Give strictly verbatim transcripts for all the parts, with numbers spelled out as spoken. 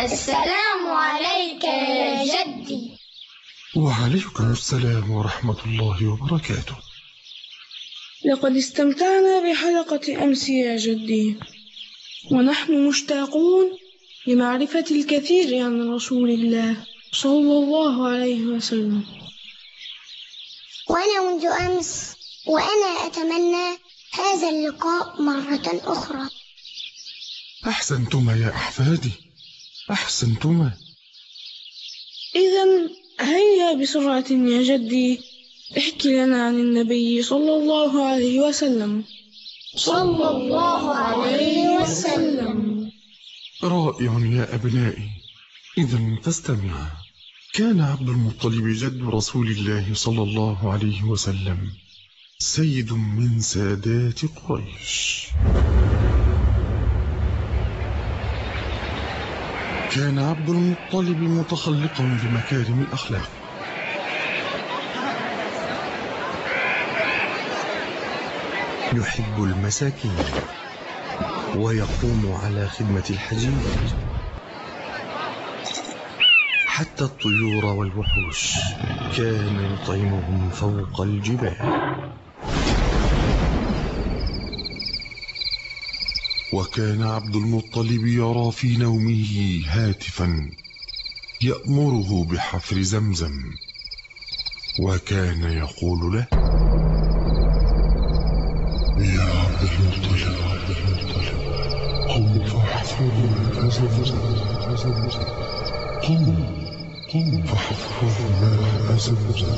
السلام عليك يا جدي. وعليكم السلام ورحمة الله وبركاته. لقد استمتعنا بحلقة أمس يا جدي، ونحن مشتاقون لمعرفة الكثير عن رسول الله صلى الله عليه وسلم. وأنا منذ أمس وأنا أتمنى هذا اللقاء مرة أخرى. أحسنتما يا أحفادي، أحسنتما. إذن هيا بسرعة يا جدي، احكي لنا عن النبي صلى الله عليه وسلم. صلى الله عليه وسلم. رائع يا أبنائي، إذن فاستمع. كان عبد المطلب جد رسول الله صلى الله عليه وسلم سيد من سادات قريش. كان عبد المطلب متخلقا بمكارم الأخلاق، يحب المساكين ويقوم على خدمة الحجيج، حتى الطيور والوحوش كان يطعمهم فوق الجبال. وكان عبد المطلب يرى في نومه هاتفا يأمره بحفر زمزم، وكان يقول له: يا عبد المطلب، قم فاحفر ماء زمزم، قم قم فاحفر ماء زمزم،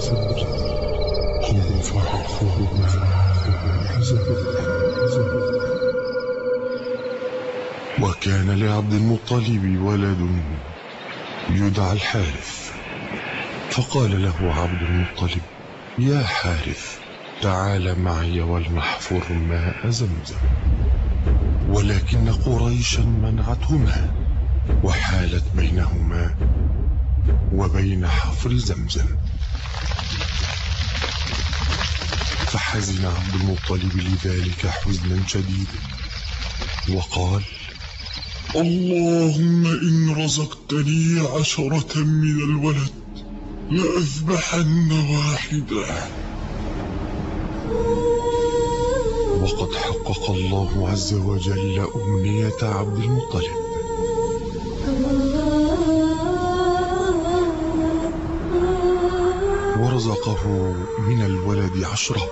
قم فاحفر ماء زمزم. وكان لعبد المطلب ولد يدعى الحارث، فقال له عبد المطلب: يا حارث، تعال معي ولنحفر ماء زمزم. ولكن قريشا منعتهما وحالت بينهما وبين حفر زمزم، فحزن عبد المطلب لذلك حزنا شديدا وقال: اللهم إن رزقتني عشرة من الولد لأذبحن واحدة. وقد حقق الله عز وجل أمنية عبد المطلب، ورزقه من الولد عشرة.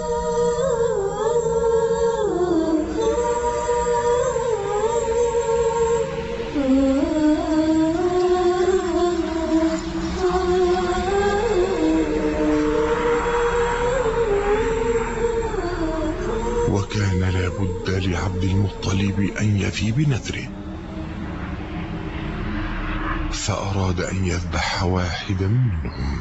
وكان لا بد لعبد المطلب أن يفي بنذره، فأراد أن يذبح واحدا منهم.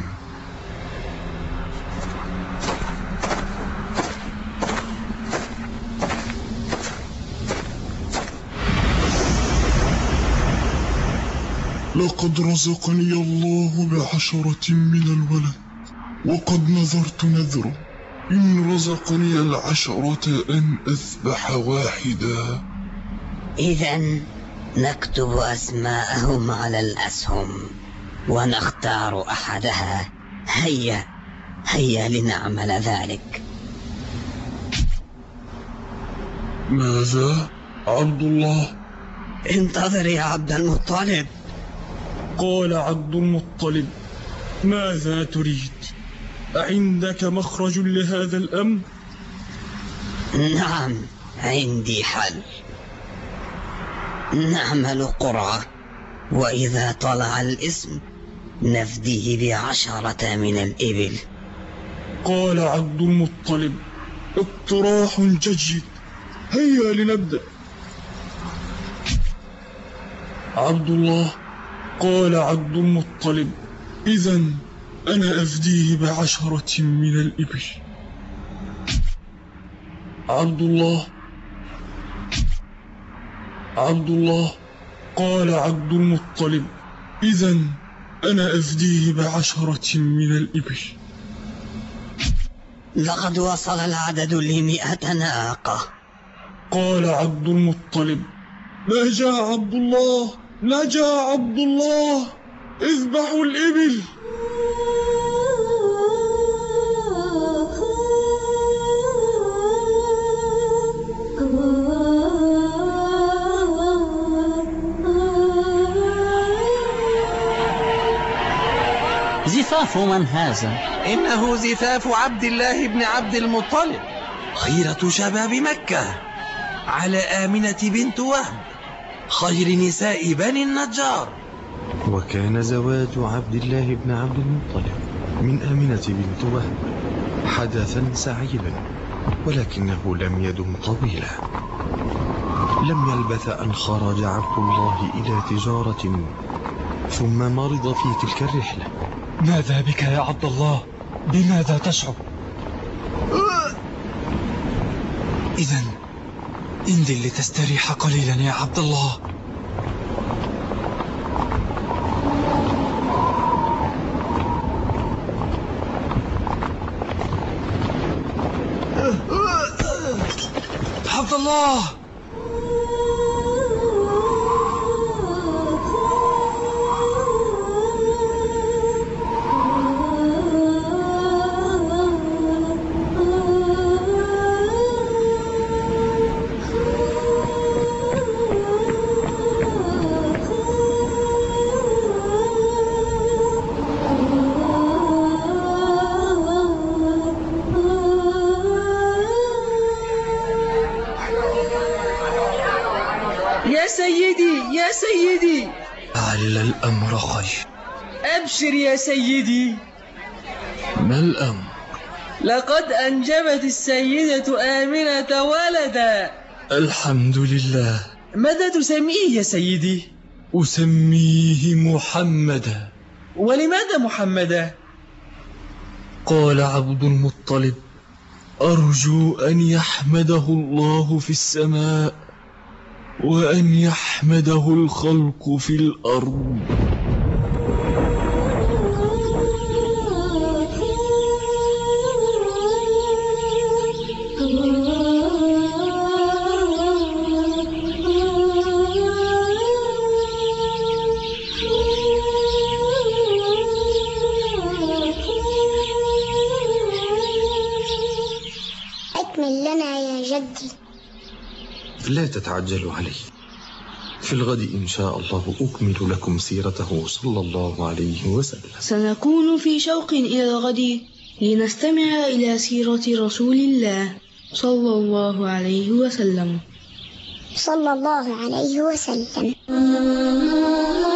لقد رزقني الله بعشرة من الولد، وقد نذرت نذره إن رزقني العشرة أن أذبح واحدا. إذن نكتب أسماءهم على الأسهم ونختار أحدها. هيا هيا لنعمل ذلك. ماذا عبد الله؟ انتظر يا عبد المطلب. قال عبد المطلب: ماذا تريد؟ أعندك مخرج لهذا الأمر؟ نعم، عندي حل. نعمل قرعة، وإذا طلع الاسم نفديه بعشرة من الإبل. قال عبد المطلب: اقتراح جيد، هيا لنبدأ. عبد الله قال عبد المطلب: إذن أنا أفديه بعشرة من الإبل. عبد الله عبد الله قال عبد المطلب: إذن أنا أفديه بعشرة من الإبل. لقد وصل العدد لمئة ناقة. قال عبد المطلب: ما جاء عبد الله، نجا عبد الله، اذبحوا الإبل. زفاف من هذا؟ إنه زفاف عبد الله بن عبد المطلب، خيرة شباب مكة، على آمنة بنت وهب، خير نساء بني النجار. وكان زواج عبد الله بن عبد المطلب من آمنة بنت وهب حدثا سعيدا، ولكنه لم يدم طويلا. لم يلبث أن خرج عبد الله إلى تجارة، ثم مرض في تلك الرحلة. ماذا بك يا عبد الله؟ بماذا تشعر؟ إذن انزل لتستريح قليلا يا عبد الله. عبد الله، يا سيدي يا سيدي، لعل الأمر خير. أبشر يا سيدي. ما الأمر؟ لقد أنجبت السيدة آمنة ولدا. الحمد لله. ماذا تسميه يا سيدي؟ أسميه محمدا. ولماذا محمدا؟ قال عبد المطلب: أرجو أن يحمده الله في السماء وأن يحمده الخلق في الأرض. أكمل لنا يا جدي. لا تتعجلوا عليه، في الغد إن شاء الله أكمل لكم سيرته صلى الله عليه وسلم. سنكون في شوق إلى الغد لنستمع إلى سيرة رسول الله صلى الله عليه وسلم. صلى الله عليه وسلم.